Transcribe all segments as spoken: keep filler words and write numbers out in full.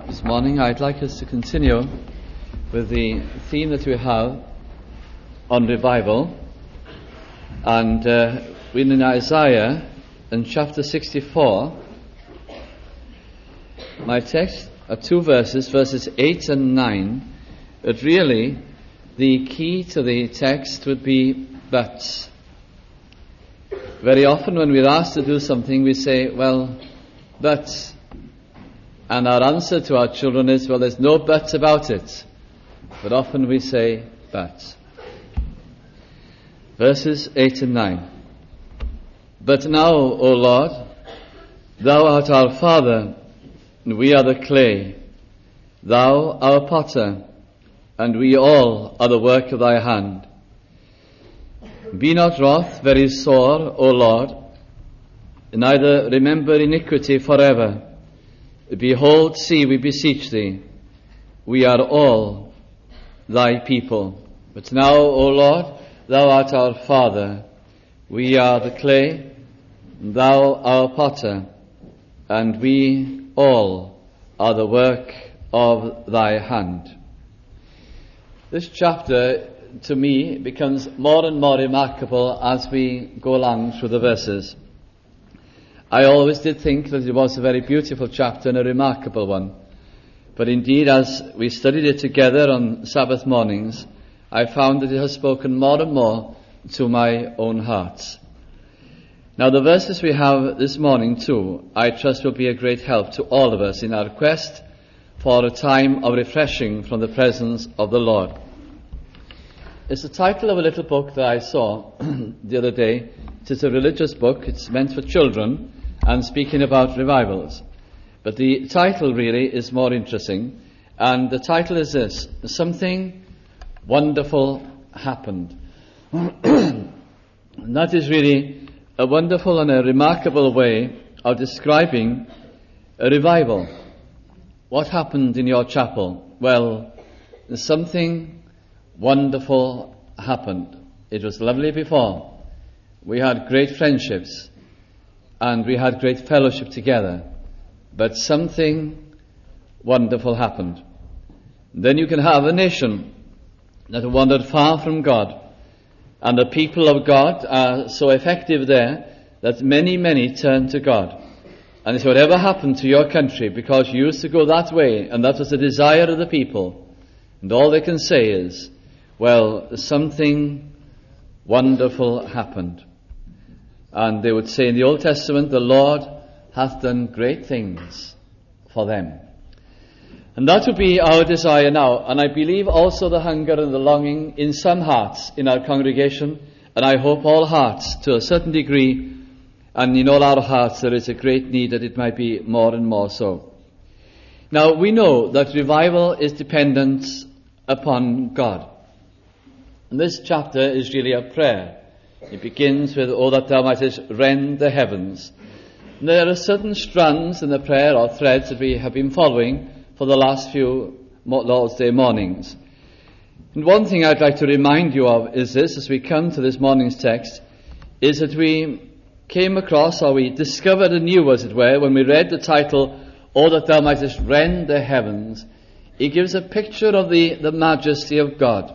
This morning I'd like us to continue with the theme that we have on revival, and uh, we're in Isaiah in chapter sixty-four. My text are two verses, verses eight and nine, but really the key to the text would be buts. Very often when we're asked to do something, we say, well, but, and our answer to our children is, well, there's no buts about it. But often we say, but. Verses eight and nine. But now, O Lord, thou art our Father, and we are the clay. Thou our potter, and we all are the work of thy hand. Be not wrath very sore, O Lord, neither remember iniquity forever. Behold, see, we beseech thee, we are all thy people. But now, O Lord, thou art our Father, we are the clay, thou our potter, and we all are the work of thy hand. This chapter, to me, becomes more and more remarkable as we go along through the verses. I always did think that it was a very beautiful chapter and a remarkable one. But indeed, as we studied it together on Sabbath mornings, I found that it has spoken more and more to my own heart. Now, the verses we have this morning too, I trust will be a great help to all of us in our quest for a time of refreshing from the presence of the Lord. It's the title of a little book that I saw the other day. It is a religious book. It's meant for children and speaking about revivals. But the title really is more interesting. And the title is this: Something Wonderful Happened. And that is really a wonderful and a remarkable way of describing a revival. What happened in your chapel? Well, something wonderful happened. It was lovely before. We had great friendships and we had great fellowship together. But something wonderful happened. Then you can have a nation that wandered far from God, and the people of God are so effective there that many, many turn to God. And it's whatever happened to your country, because you used to go that way, and that was the desire of the people. And all they can say is, well, something wonderful happened. And they would say in the Old Testament, the Lord hath done great things for them. And that would be our desire now. And I believe also the hunger and the longing in some hearts in our congregation, and I hope all hearts to a certain degree, and in all our hearts there is a great need that it might be more and more so. Now, we know that revival is dependent upon God. And this chapter is really a prayer. It begins with, O that thou mightest rend the heavens. And there are certain strands in the prayer or threads that we have been following for the last few Lord's Day mornings. And one thing I'd like to remind you of is this, as we come to this morning's text, is that we came across, or we discovered anew, as it were, when we read the title, O that thou mightest rend the heavens. It gives a picture of the, the majesty of God.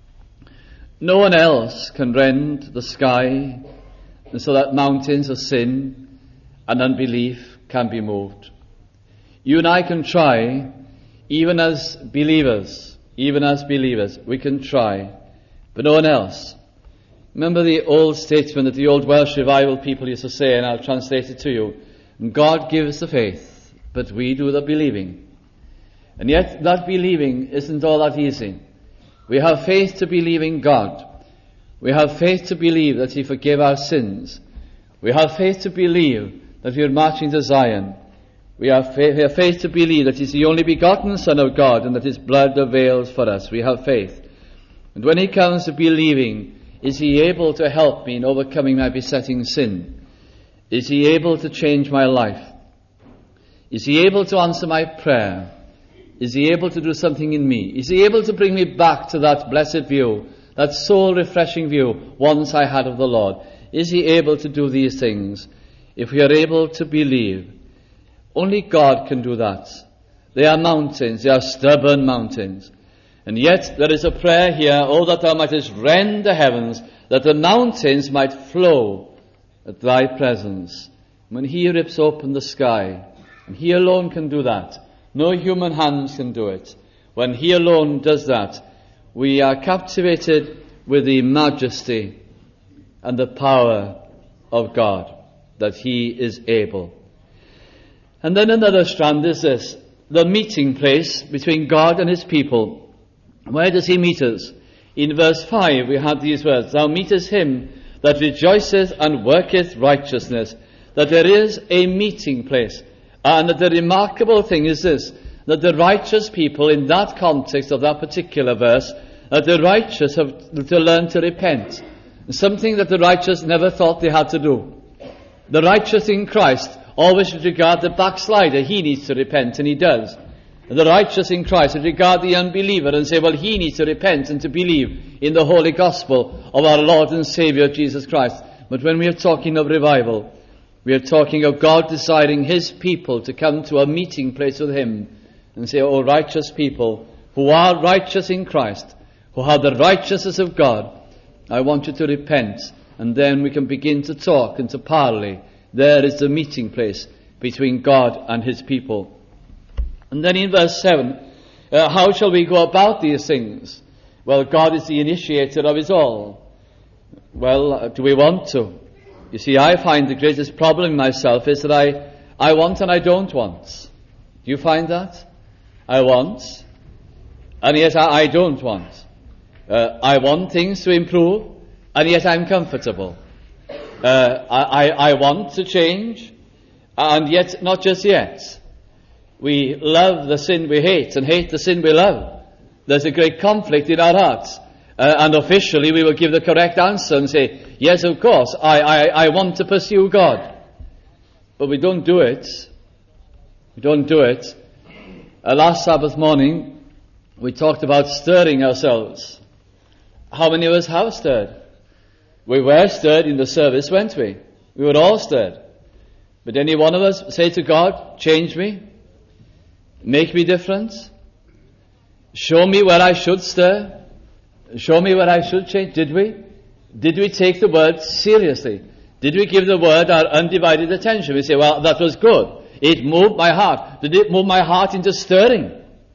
No one else can rend the sky, and so that mountains of sin and unbelief can be moved. You and I can try, even as believers, even as believers, we can try, but no one else. Remember the old statement that the old Welsh revival people used to say, and I'll translate it to you: God gives the faith, but we do the believing. And yet that believing isn't all that easy. We have faith to believe in God. We have faith to believe that He forgave our sins. We have faith to believe that we are marching to Zion. We have, faith, we have faith to believe that He's the only begotten Son of God and that His blood avails for us. We have faith. And when it comes to believing, is He able to help me in overcoming my besetting sin? Is He able to change my life? Is He able to answer my prayer? Is He able to do something in me? Is He able to bring me back to that blessed view, that soul-refreshing view once I had of the Lord? Is He able to do these things? If we are able to believe, only God can do that. They are mountains, they are stubborn mountains. And yet there is a prayer here, oh, that thou mightest rend the heavens, that the mountains might flow at thy presence. When he rips open the sky, and he alone can do that, no human hands can do it. When he alone does that, we are captivated with the majesty and the power of God, that he is able. And then another strand is this, the meeting place between God and his people. Where does he meet us? In verse five we have these words, thou meetest him that rejoiceth and worketh righteousness. That there is a meeting place. And that the remarkable thing is this, that the righteous people in that context of that particular verse, that the righteous have to learn to repent. Something that the righteous never thought they had to do. The righteous in Christ always regard the backslider. He needs to repent, and he does. And the righteous in Christ would regard the unbeliever and say, well, he needs to repent and to believe in the holy gospel of our Lord and Saviour Jesus Christ. But when we are talking of revival, we are talking of God deciding his people to come to a meeting place with him and say, oh, righteous people who are righteous in Christ, who have the righteousness of God, I want you to repent. And then we can begin to talk and to parley. There is the meeting place between God and his people. And then in verse seven, uh, how shall we go about these things? Well, God is the initiator of it all. Well, uh, do we want to? You see, I find the greatest problem in myself is that I, I want and I don't want. Do you find that? I want, and yet I, I don't want. Uh, I want things to improve, and yet I'm comfortable. Uh, I, I want to change, and yet not just yet. We love the sin we hate and hate the sin we love. There's a great conflict in our hearts. Uh, and officially we will give the correct answer and say, yes, of course, I, I, I want to pursue God. But we don't do it. We don't do it. Uh, last Sabbath morning, we talked about stirring ourselves. How many of us have stirred? We were stirred in the service, weren't we? We were all stirred. But any one of us say to God, change me, make me different, show me where I should stir, show me where I should change. Did we? Did we take the word seriously? Did we give the word our undivided attention? We say, well, that was good. It moved my heart. Did it move my heart into stirring?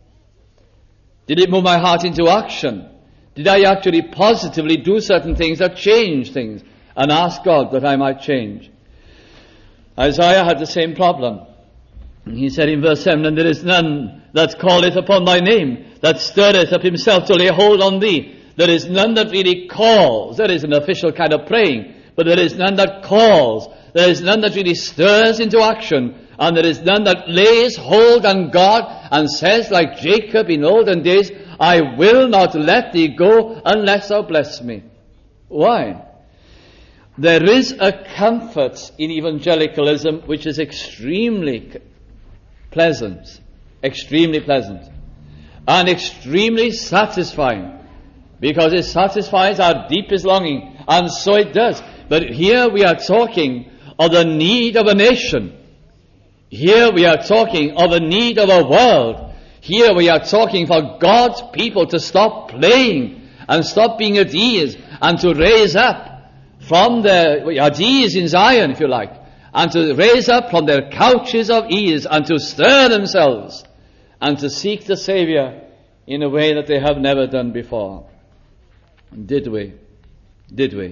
Did it move my heart into action? Did I actually positively do certain things that change things and ask God that I might change? Isaiah had the same problem. He said in verse seven, and there is none that calleth upon thy name, that stirreth up himself to lay hold on thee. There is none that really calls. There is an official kind of praying, but there is none that calls. There is none that really stirs into action, and there is none that lays hold on God and says, like Jacob in olden days, I will not let thee go unless thou bless me. Why? There is a comfort in evangelicalism which is extremely pleasant, extremely pleasant, and extremely satisfying, because it satisfies our deepest longing, and so it does. But here we are talking of the need of a nation. Here we are talking of the need of a world. Here we are talking for God's people to stop playing and stop being at ease and to raise up from their, at ease in Zion, if you like, and to raise up from their couches of ease and to stir themselves and to seek the Saviour in a way that they have never done before. Did we? Did we?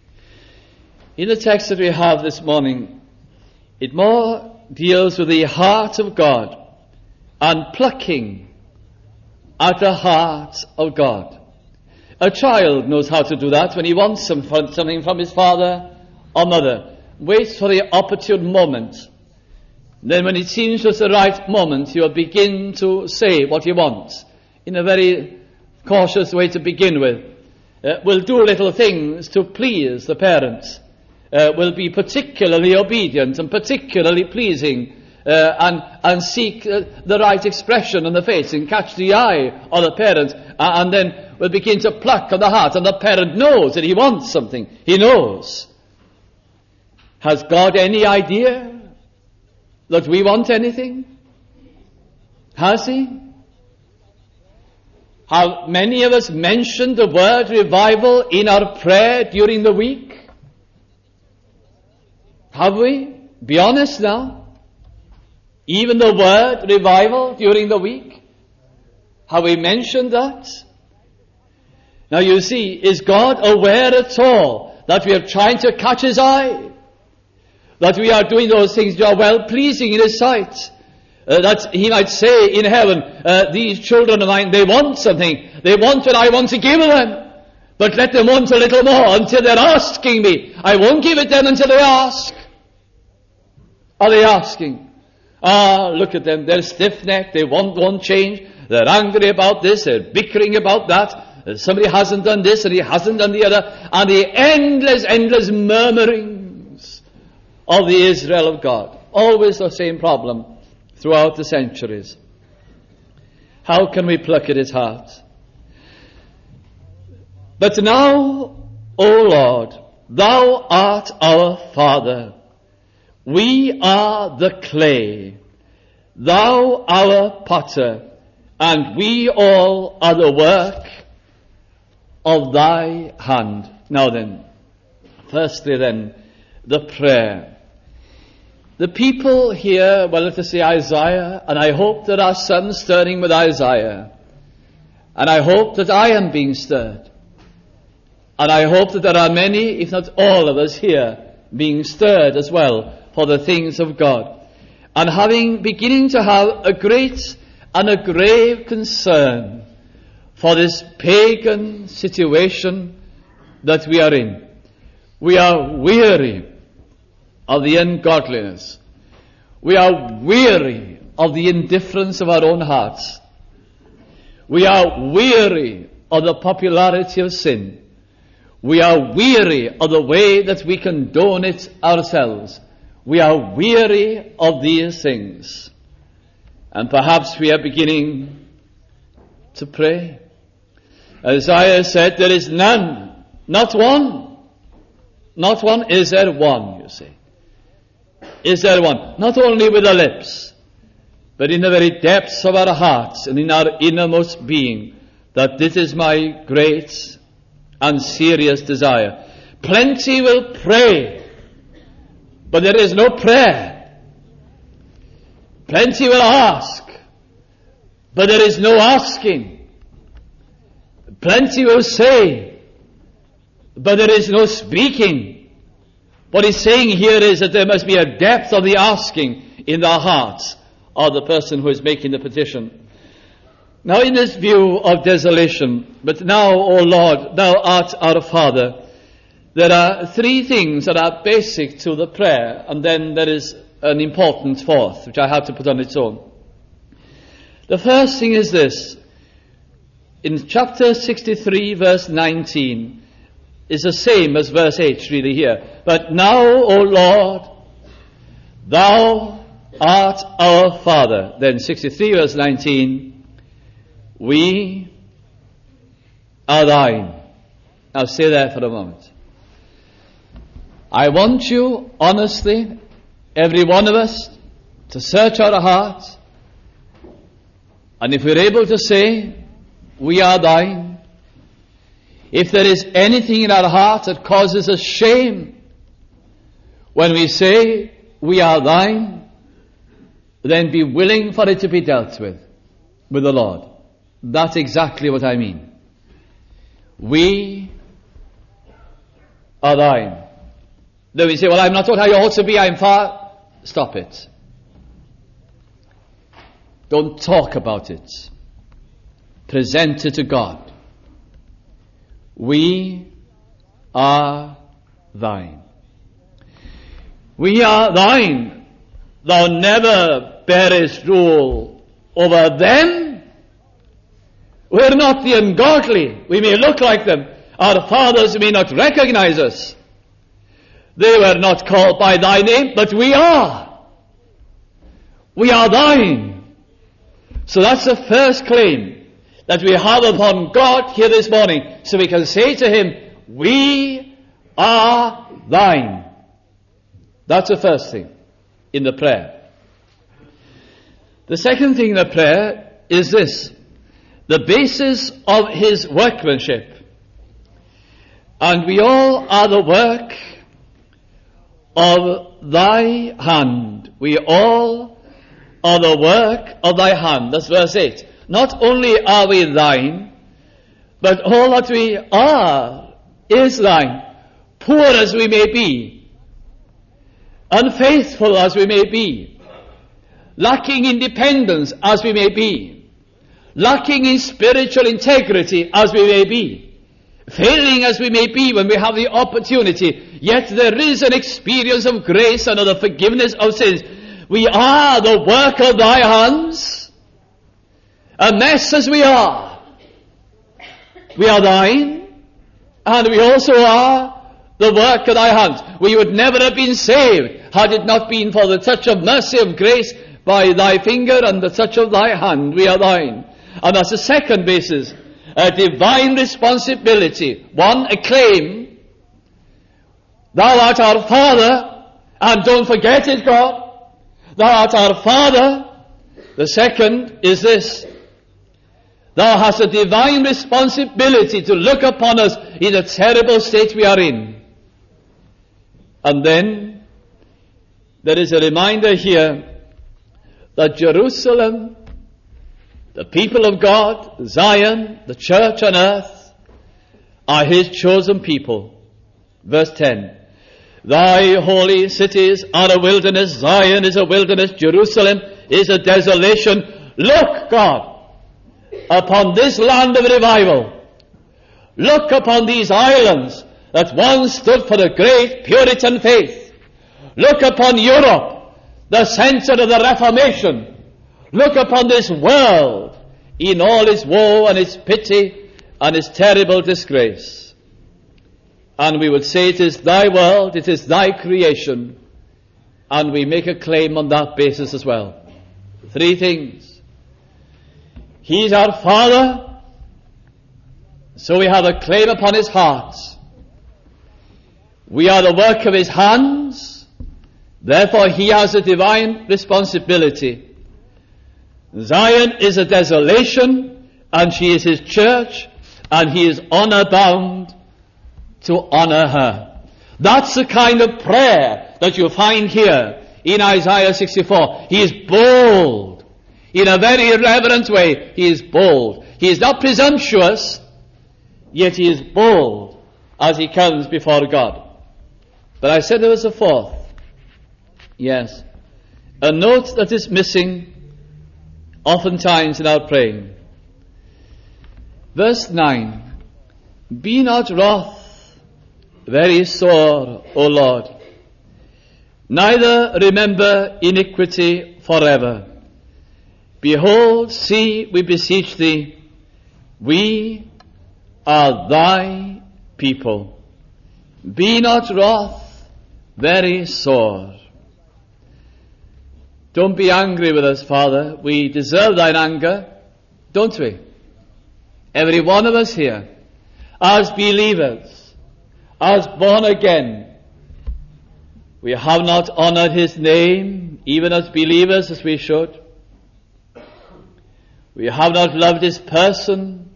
In the text that we have this morning, it more deals with the heart of God and plucking at the heart of God. A child knows how to do that when he wants something from his father or mother. Waits for the opportune moment. Then when it seems just the right moment, he will begin to say what he wants in a very cautious way to begin with. Uh, will do little things to please the parents. Uh, will be particularly obedient and particularly pleasing. Uh, and, and seek uh, the right expression on the face and catch the eye of the parent, uh, and then will begin to pluck on the heart, and the parent knows that he wants something. He knows. Has God any idea that we want anything? Has he? Have many of us mentioned the word revival in our prayer during the week? Have we? Be honest now. Even the word revival during the week? Have we mentioned that? Now you see, is God aware at all that we are trying to catch his eye? That we are doing those things that are well pleasing in his sight? Uh, that he might say in heaven, uh, these children of mine, they want something. They want what I want to give them. But let them want a little more until they're asking me. I won't give it them until they ask. Are they asking? Ah, look at them. They're stiff-necked. They want one change. They're angry about this. They're bickering about that. Uh, somebody hasn't done this and he hasn't done the other. And the endless, endless murmurings of the Israel of God. Always the same problem throughout the centuries. How can we pluck at his heart? But now, O Lord, thou art our Father. We are the clay, thou our potter, and we all are the work of thy hand. Now then, firstly then, the prayer. The people here, well, let us say Isaiah, and I hope there are some stirring with Isaiah, and I hope that I am being stirred, and I hope that there are many, if not all of us here, being stirred as well for the things of God, and having, beginning to have a great and a grave concern for this pagan situation that we are in. We are weary of the ungodliness. We are weary of the indifference of our own hearts. We are weary of the popularity of sin. We are weary of the way that we condone it ourselves. We are weary of these things. And perhaps we are beginning to pray. Isaiah said, there is none, not one. Not one, is there one, you see. Is there one? Not only with the lips, but in the very depths of our hearts and in our innermost being, that this is my great and serious desire. Plenty will pray, but there is no prayer. Plenty will ask, but there is no asking. Plenty will say, but there is no speaking. What he's saying here is that there must be a depth of the asking in the hearts of the person who is making the petition. Now in this view of desolation, but now, O Lord, thou art our Father, there are three things that are basic to the prayer, and then there is an important fourth, which I have to put on its own. The first thing is this. In chapter sixty-three, verse nineteen, is the same as verse eight really here. But now, O Lord, thou art our Father. Then sixty-three, verse nineteen, we are thine. Now stay there for a moment. I want you, honestly, every one of us, to search our hearts, and if we're able to say, we are thine, if there is anything in our heart that causes us shame when we say, we are thine, then be willing for it to be dealt with, with the Lord. That's exactly what I mean. We are thine. Then we say, well, I'm not what I ought to be, I'm far. Stop it. Don't talk about it. Present it to God. We are thine. We are thine. Thou never bearest rule over them. We're not the ungodly. We may look like them. Our fathers may not recognize us. They were not called by thy name, but we are. We are thine. So that's the first claim that we have upon God here this morning. So we can say to him, we are thine. That's the first thing in the prayer. The second thing in the prayer is this: the basis of his workmanship. And we all are the work of thy hand. We all are the work of thy hand. That's verse eight. Not only are we thine, but all that we are is thine. Poor as we may be, unfaithful as we may be, lacking independence as we may be, lacking in spiritual integrity as we may be, failing as we may be when we have the opportunity, yet there is an experience of grace and of the forgiveness of sins. We are the work of thy hands, a mess as we are. We are thine, and we also are the work of thy hands. We would never have been saved had it not been for the touch of mercy, of grace, by thy finger and the touch of thy hand. We are thine. And that's the second basis, a divine responsibility. One, a claim. Thou art our Father, and don't forget it, God. Thou art our Father. The second is this: thou hast a divine responsibility to look upon us in the terrible state we are in. And then there is a reminder here that Jerusalem, the people of God, Zion, the church on earth, are his chosen people. Verse ten. Thy holy cities are a wilderness. Zion is a wilderness. Jerusalem is a desolation. Look, God, upon this land of revival. Look upon these islands that once stood for a great Puritan faith. Look upon Europe, the center of the Reformation. Look upon this world in all its woe and its pity and its terrible disgrace. And we would say it is thy world, it is thy creation, and we make a claim on that basis as well. Three things. He is our Father, so we have a claim upon his heart. We are the work of his hands, therefore he has a divine responsibility. Zion is a desolation, and she is his church, and he is honor bound to honor her. That's the kind of prayer that you find here in Isaiah sixty-four. He is bold. In a very irreverent way, he is bold. He is not presumptuous, yet he is bold as he comes before God. But I said there was a fourth. Yes. A note that is missing oftentimes in our praying. Verse nine. Be not wroth very sore, O Lord, neither remember iniquity forever. Behold, see, we beseech thee, we are thy people. Be not wroth very sore. Don't be angry with us, Father. We deserve thine anger, don't we? Every one of us here, as believers, as born again, we have not honored his name, even as believers, as we should. We have not loved his person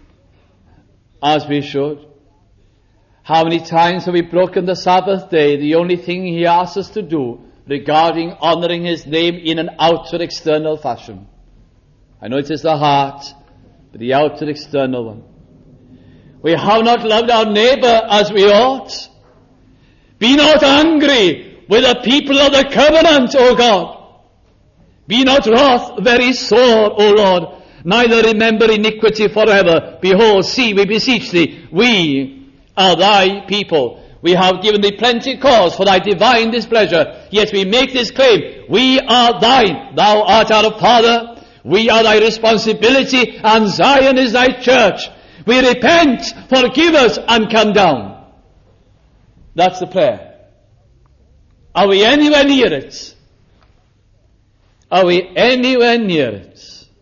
as we should. How many times have we broken the Sabbath day, the only thing he asks us to do regarding honoring his name in an outer external fashion? I know it is the heart, but the outer external one. We have not loved our neighbor as we ought. Be not angry with the people of the covenant, O God. Be not wroth very sore, O Lord, neither remember iniquity forever. Behold, see, we beseech thee, we are thy people. We have given thee plenty cause for thy divine displeasure, yet we make this claim: we are thine. Thou art our Father, we are thy responsibility, and Zion is thy church. We repent, forgive us, and come down. That's the prayer. Are we anywhere near it? Are we anywhere near it?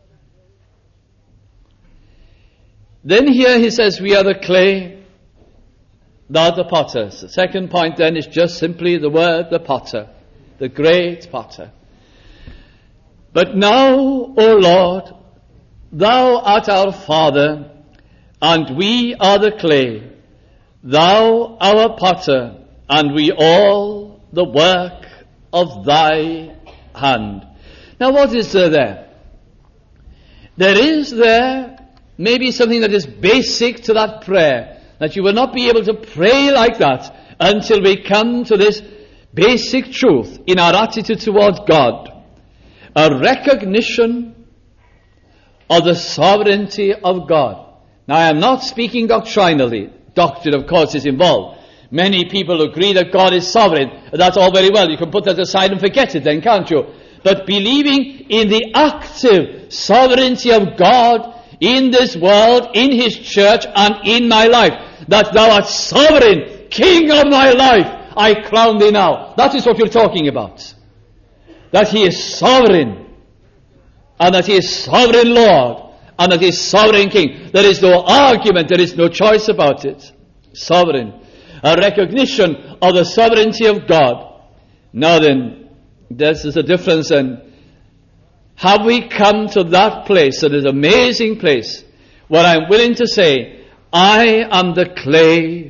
Then here he says, we are the clay, thou the potter. The second point then is just simply the word, the potter, the great potter. But now, O Lord, thou art our Father, and we are the clay, thou our potter, and we all the work of thy hand. Now what is there there? There is there maybe something that is basic to that prayer, that you will not be able to pray like that until we come to this basic truth in our attitude towards God. A recognition of the sovereignty of God. Now I am not speaking doctrinally. Doctrine, of course, is involved. Many people agree that God is sovereign. That's all very well. You can put that aside and forget it then, can't you? But believing in the active sovereignty of God in this world, in His church, and in my life, that thou art sovereign, King of my life, I crown thee now. That is what you're talking about. That He is sovereign, and that He is sovereign Lord, and that He is sovereign King. There is no argument, there is no choice about it. Sovereign. A recognition of the sovereignty of God. Now then, this is a difference, and have we come to that place, that is an amazing place, where I'm willing to say, I am the clay,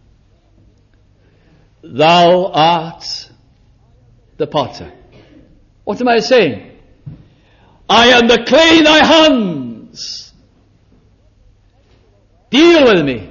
thou art the potter. What am I saying? I am the clay in thy hands. Deal with me.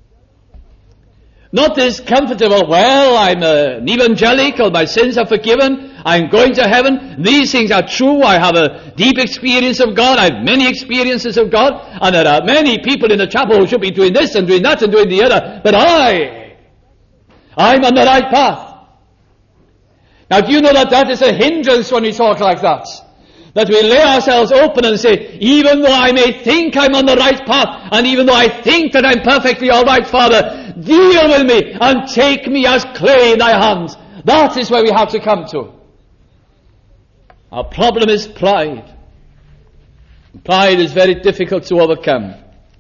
Not this comfortable, well, I'm an evangelical, my sins are forgiven, I'm going to heaven, these things are true, I have a deep experience of God, I have many experiences of God, and there are many people in the chapel who should be doing this and doing that and doing the other, but I, I'm on the right path. Now do you know that that is a hindrance when we talk like that? That we lay ourselves open and say, even though I may think I'm on the right path, and even though I think that I'm perfectly all right, Father, deal with me and take me as clay in thy hands. That is where we have to come to. Our problem is pride. Pride is very difficult to overcome.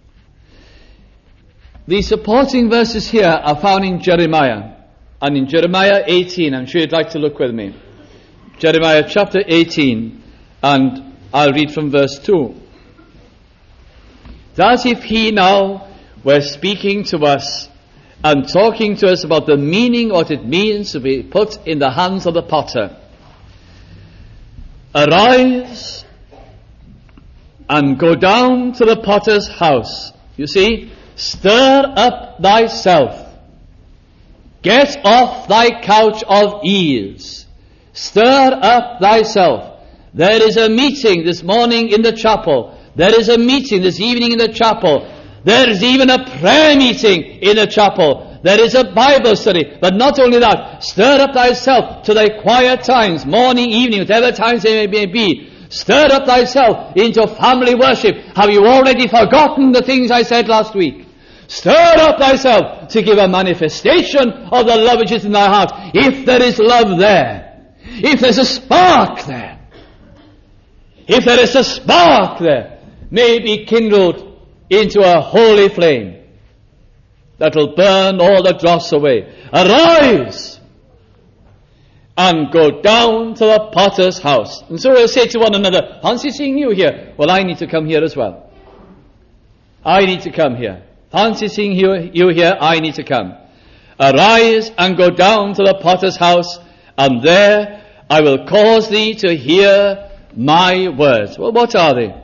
The supporting verses here are found in Jeremiah. And in Jeremiah eighteen, I'm sure you'd like to look with me. Jeremiah chapter eighteen, and I'll read from verse two. It's as if he now were speaking to us and talking to us about the meaning, what it means to be put in the hands of the potter. Arise and go down to the potter's house. You see, stir up thyself. Get off thy couch of ease. Stir up thyself. There is a meeting this morning in the chapel. There is a meeting this evening in the chapel. There is even a prayer meeting in the chapel. There is a Bible study. But not only that, stir up thyself to thy quiet times, morning, evening, whatever times they may be. Stir up thyself into family worship. Have you already forgotten the things I said last week? Stir up thyself to give a manifestation of the love which is in thy heart. If there is love there, if there's a spark there, if there is a spark there, may be kindled into a holy flame that will burn all the dross away. Arise and go down to the potter's house. And so we'll say to one another, fancy seeing you here. Well, I need to come here as well. I need to come here. Fancy seeing you, you here, I need to come. Arise and go down to the potter's house, and there I will cause thee to hear my words. Well, what are they?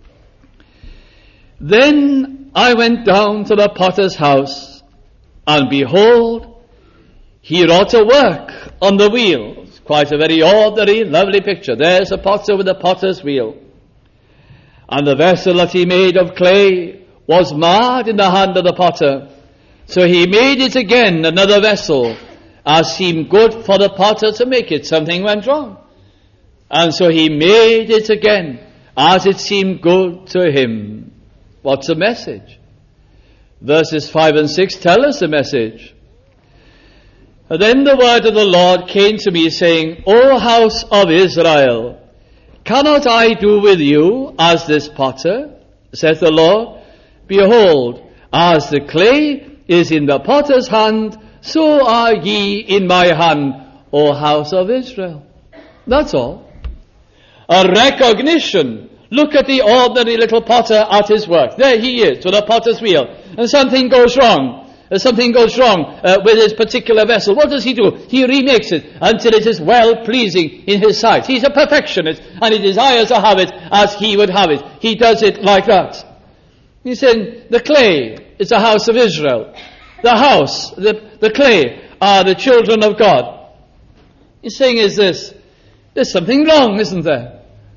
Then I went down to the potter's house, and behold, he wrought a work on the wheel. It's quite a very ordinary, lovely picture. There's a potter with a potter's wheel. And the vessel that he made of clay was marred in the hand of the potter. So he made it again, another vessel, as seemed good for the potter to make it. Something went wrong. And so he made it again, as it seemed good to him. What's the message? Verses five and six tell us the message. And then the word of the Lord came to me, saying, O house of Israel, cannot I do with you as this potter, saith the Lord? Behold, as the clay is in the potter's hand, so are ye in my hand, O house of Israel. That's all. a recognition. Look at the ordinary little potter at his work. There he is, with a potter's wheel. And something goes wrong. Uh, something goes wrong uh, with his particular vessel. What does he do? He remakes it until it is well-pleasing in his sight. He's a perfectionist, and he desires to have it as he would have it. He does it like that. He's saying the clay is the house of Israel. The house, the, the clay, are the children of God. He's saying is this, there's something wrong, isn't there?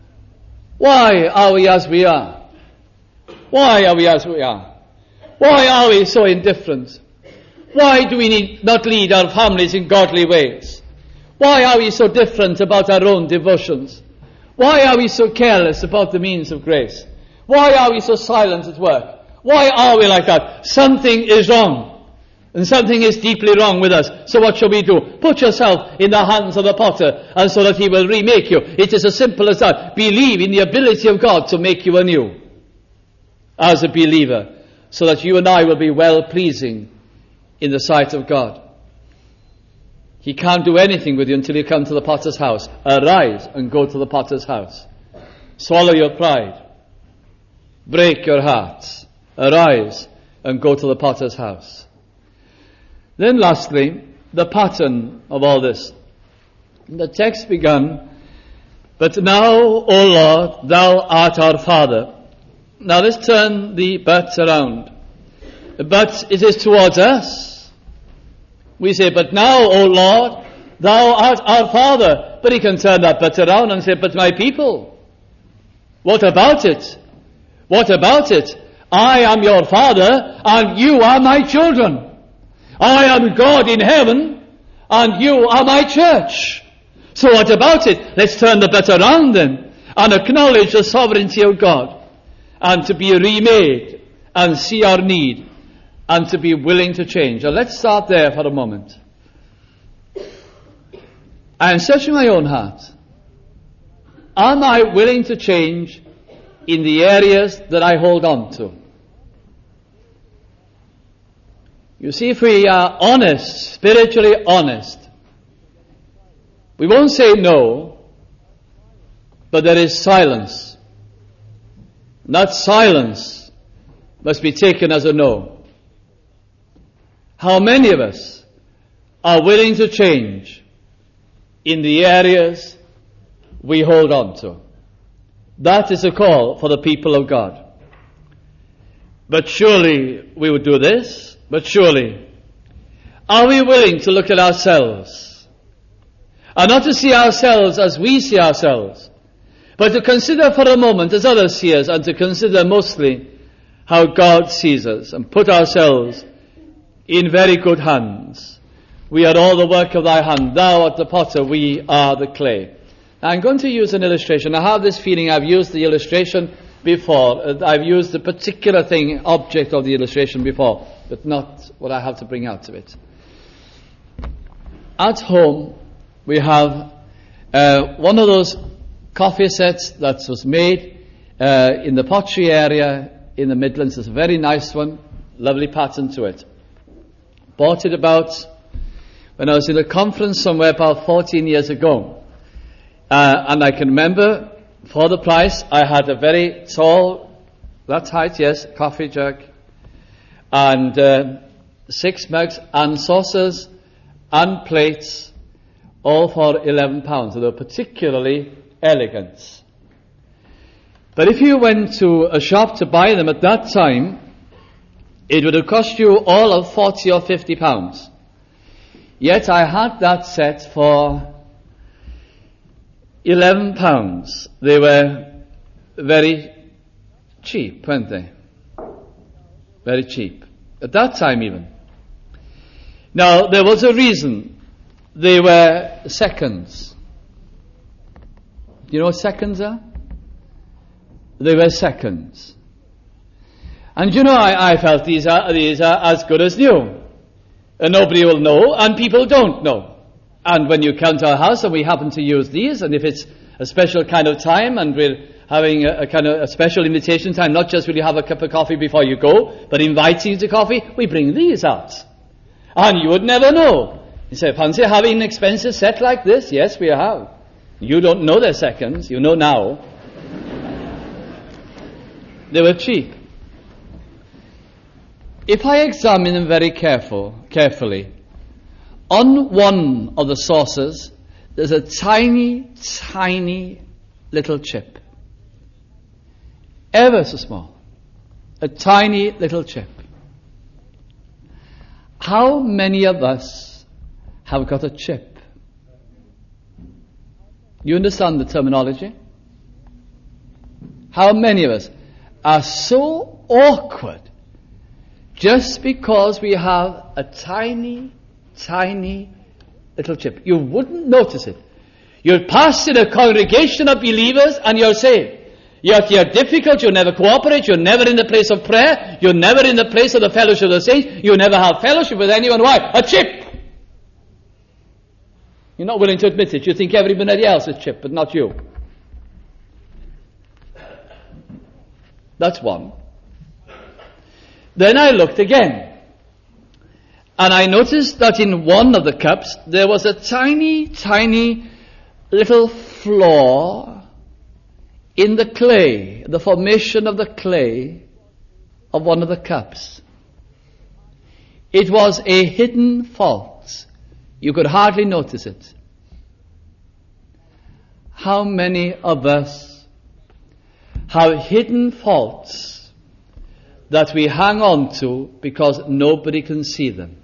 Why are we as we are? Why are we as we are? Why are we so indifferent? Why do we need not lead our families in godly ways? Why are we so different about our own devotions? Why are we so careless about the means of grace? Why are we so silent at work? Why are we like that? Something is wrong. And something is deeply wrong with us. So what shall we do? Put yourself in the hands of the potter, and so that he will remake you. It is as simple as that. Believe in the ability of God to make you anew as a believer, so that you and I will be well-pleasing in the sight of God. He can't do anything with you until you come to the potter's house. Arise and go to the potter's house. Swallow your pride. Break your hearts. Arise and go to the potter's house. Then lastly, the pattern of all this. The text began, but now, O Lord, thou art our Father. Now let's turn the but around. But it is towards us. We say, but now, O Lord, thou art our Father. But he can turn that but around and say, but my people. What about it? What about it? I am your Father, and you are my children. I am God in heaven, and you are my church. So what about it? Let's turn the bet around then, and acknowledge the sovereignty of God, and to be remade, and see our need, and to be willing to change. Now let's start there for a moment. I am searching my own heart. Am I willing to change in the areas that I hold on to? You see, if we are honest, spiritually honest, we won't say no, but there is silence. And that silence must be taken as a no. How many of us are willing to change in the areas we hold on to? That is a call for the people of God. But surely we would do this. But surely, are we willing to look at ourselves? And not to see ourselves as we see ourselves, but to consider for a moment as others see us, and to consider mostly how God sees us, and put ourselves in very good hands. We are all the work of thy hand. Thou art the potter, we are the clay. Now I'm going to use an illustration. I have this feeling I've used the illustration before. I've used the particular thing, object of the illustration before, but not what I have to bring out of it. At home, we have uh, one of those coffee sets that was made uh, in the pottery area in the Midlands. It's a very nice one, lovely pattern to it. Bought it about, when I was in a conference somewhere about fourteen years ago. Uh, and I can remember, for the price, I had a very tall, that height, yes, coffee jug, and uh, six mugs and saucers and plates, all for eleven pounds. They were particularly elegant. But if you went to a shop to buy them at that time, it would have cost you all of forty or fifty pounds. Yet I had that set for eleven pounds. They were very cheap, weren't they? Very cheap. At that time even. Now, there was a reason. They were seconds. Do you know what seconds are? They were seconds. And you know, I, I felt these are, these are as good as new. And nobody will know, and people don't know. And when you come to our house and we happen to use these, and if it's a special kind of time and we're having a, a kind of a special invitation time, not just will you have a cup of coffee before you go, but inviting you to coffee, we bring these out. And you would never know. You say, fancy having an expensive set like this? Yes, we have. You don't know they're seconds, you know now. They were cheap. If I examine them very careful, carefully, on one of the saucers, there's a tiny, tiny little chip. Ever so small. A tiny little chip. How many of us have got a chip? You understand the terminology? How many of us are so awkward just because we have a tiny, tiny little chip? You wouldn't notice it. You're passed in a congregation of believers and you're saved. Yet you're difficult, you never cooperate, you're never in the place of prayer, you're never in the place of the fellowship of the saints, you never have fellowship with anyone. Why? A chip! You're not willing to admit it. You think everybody else is chip, but not you. That's one. Then I looked again, and I noticed that in one of the cups there was a tiny, tiny little flaw in the clay, the formation of the clay of one of the cups. It was a hidden fault. You could hardly notice it. How many of us have hidden faults that we hang on to because nobody can see them?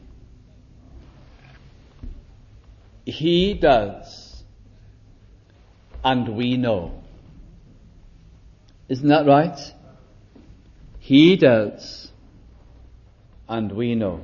He does, and we know. Isn't that right? He does, and we know.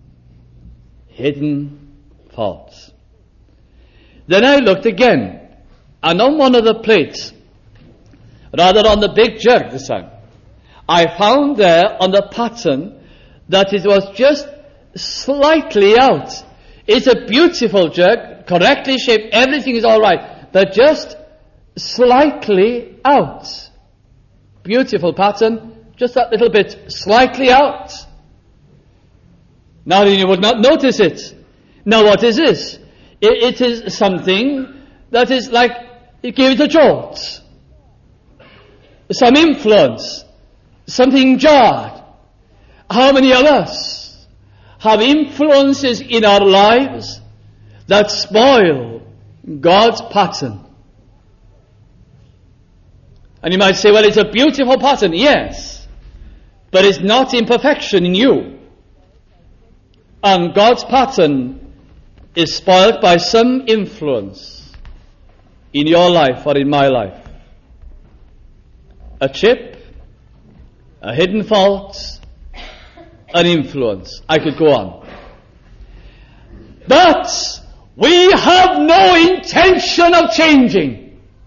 Hidden faults. Then I looked again, and on one of the plates, rather on the big jug this time, I found there on the pattern that it was just slightly out. It's a beautiful jug, correctly shaped, everything is all right, but just slightly out. Beautiful pattern, just that little bit slightly out. Now you would not notice it. Now what is this? It, it is something that is like, it gave it a jolt. Some influence. Something jarred. How many of us have influences in our lives that spoil God's pattern? And you might say, well, it's a beautiful pattern. Yes. But it's not in perfection in you. And God's pattern is spoiled by some influence in your life or in my life. A chip, a hidden fault, an influence. I could go on. But we have no intention of changing.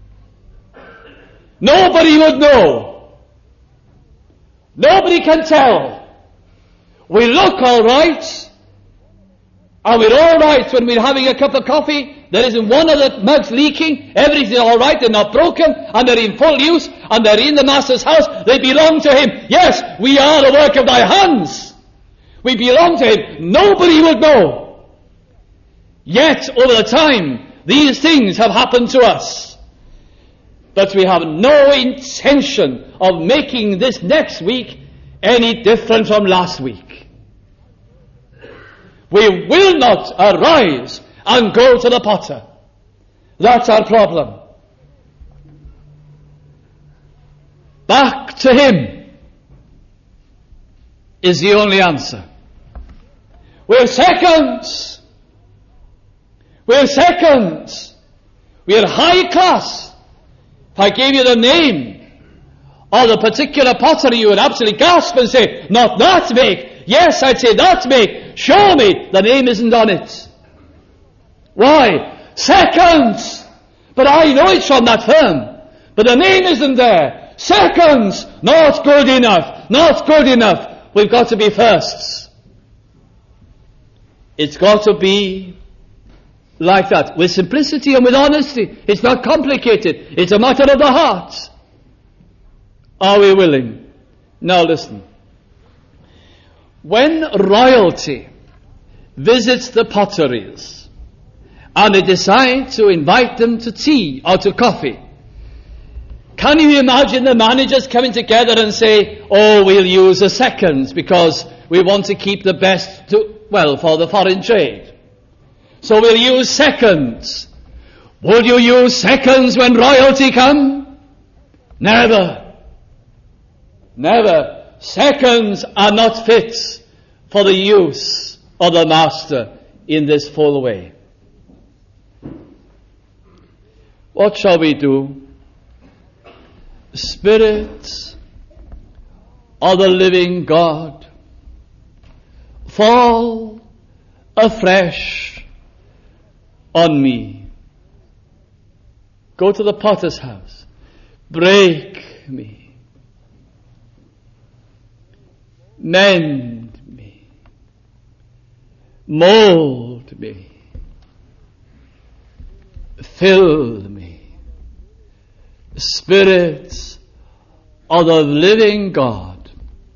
Nobody would know. Nobody can tell. We look all right, and we're all right when we're having a cup of coffee. There isn't one of the mugs leaking. Everything's all right. They're not broken, and they're in full use, and they're in the Master's house. They belong to Him. Yes, we are the work of Thy hands. We belong to Him. Nobody would know. Yet, over the time, these things have happened to us. But we have no intention of making this next week any different from last week. We will not arise and go to the potter. That's our problem. Back to Him is the only answer. We're seconds. We're seconds. We're high class. If I gave you the name of the particular pottery, you would absolutely gasp and say, not that make. Yes, I'd say that make. Show me. The name isn't on it. Why? Seconds. But I know it's from that firm. But the name isn't there. Seconds. Not good enough. Not good enough. We've got to be firsts. It's got to be like that, with simplicity and with honesty. It's not complicated. It's a matter of the heart. Are we willing? Now listen. When royalty visits the potteries and they decide to invite them to tea or to coffee. Can you imagine the managers coming together and say, oh, we'll use the seconds because we want to keep the best to, well, for the foreign trade. So we'll use seconds. Would you use seconds when royalty come? Never. Never. Seconds are not fit for the use of the master in this full way. What shall we do? Spirit of the living God, fall afresh on me. Go to the potter's house. Break me. Mend me. Mold me. Fill me. Spirit of the living God,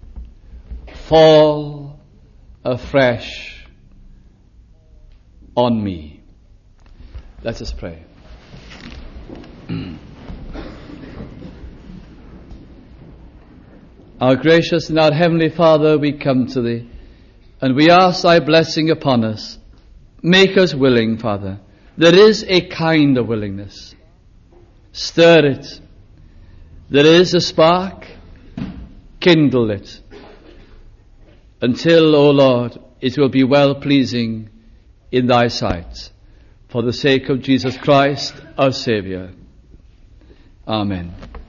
fall afresh on me. Let us pray. Our gracious and our heavenly Father, we come to Thee, and we ask Thy blessing upon us. Make us willing, Father. There is a kind of willingness. Stir it. There is a spark. Kindle it. Until, O Lord, it will be well-pleasing in Thy sight. For the sake of Jesus Christ, our Saviour. Amen.